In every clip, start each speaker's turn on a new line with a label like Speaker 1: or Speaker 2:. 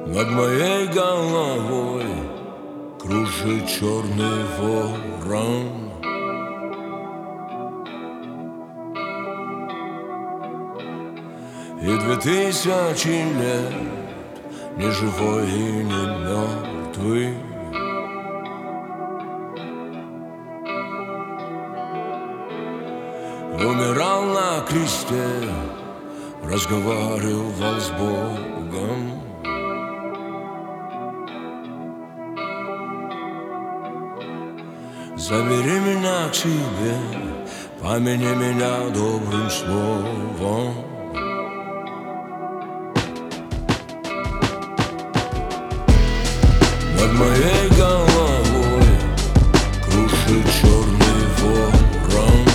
Speaker 1: Над моей головой кружит черный ворон. И 2000 лет не живой и не мертвый. Умирал на кресте, разговаривал с Богом. Забери меня к себе, помяни меня добрым словом. Над моей головой кружит черный ворон.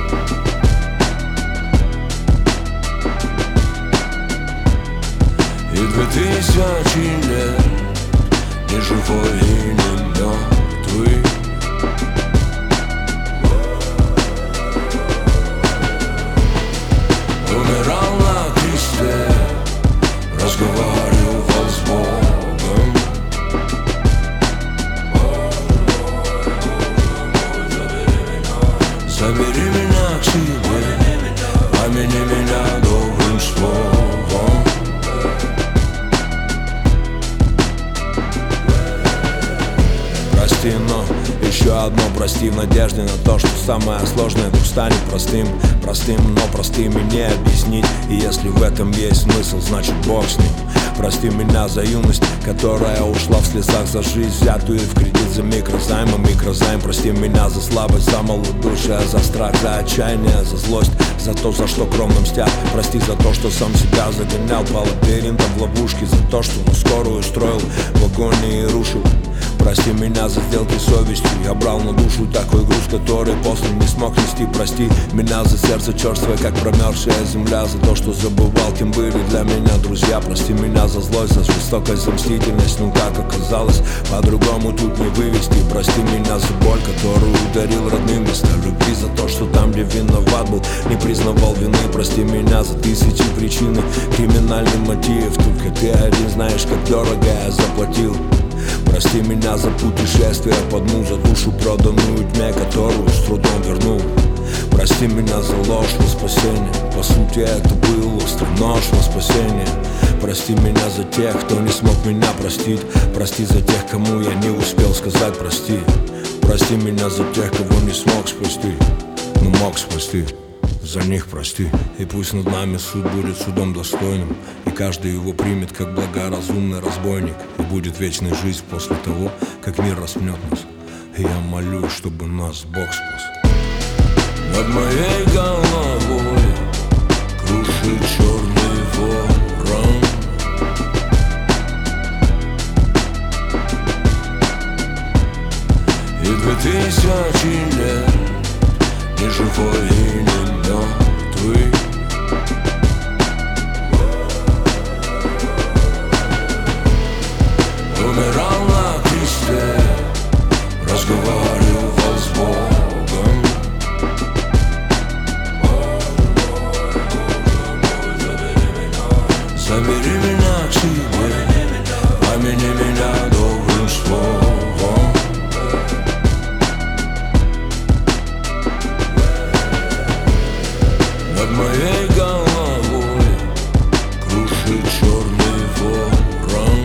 Speaker 1: И 2000 лет не живой и не мертвый. Умирал на кресте, разговаривал с Богом. Забери меня к себе, помяни меня добрым словом. Прости, но еще одно прости в надежде на то, что самое сложное вдруг станет простым. Простым, но простым и не объяснить. И если в этом есть смысл, значит Бог с ним. Прости меня за юность, которая ушла в слезах, за жизнь, взятую в кредит, за микрозайм. А микрозайм, прости меня за слабость, за малодушие, за страх, за отчаяние, за злость, за то, за что кровно мстят. Прости за то, что сам себя загонял по лабиринтам в ловушке, за то, что на скорую строил в агонии и рушил. Прости меня за сделки с совестью. Я брал на душу такой груз, который после не смог нести. Прости меня за сердце черствое, как промерзшая земля, за то, что забывал, кем были для меня друзья. Прости меня за злость, за жестокость, за мстительность. Ну как оказалось, по-другому тут не вывести. Прости меня за боль, которую ударил родным вместо любви, за то, что там, где виноват был, не признавал вины. Прости меня за тысячи причин и криминальный мотив. Только ты один знаешь, как дорого я заплатил. Прости меня за путешествие под за душу, проданную тьме, которую с трудом вернул. Прости меня за ложь во спасение, по сути это был острый нож во спасение. Прости меня за тех, кто не смог меня простить. Прости за тех, кому я не успел сказать прости. Прости меня за тех, кого не смог спасти, но мог спасти. За них прости. И пусть над нами суд будет судом достойным, и каждый его примет как благоразумный разбойник. И будет вечная жизнь после того, как мир распнет нас. И я молюсь, чтобы нас Бог спас. Над моей головой кружит черный ворон. И 2000 лет не живой и не мертвый. Умирал на кресте, разговаривал с Богом. Забери меня к себе, помяни меня добрым словом. Над моей головой кружит черный ворон.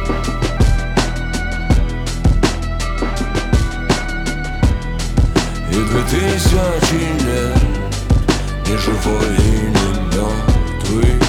Speaker 1: И 2000 лет не живой и не мертвый.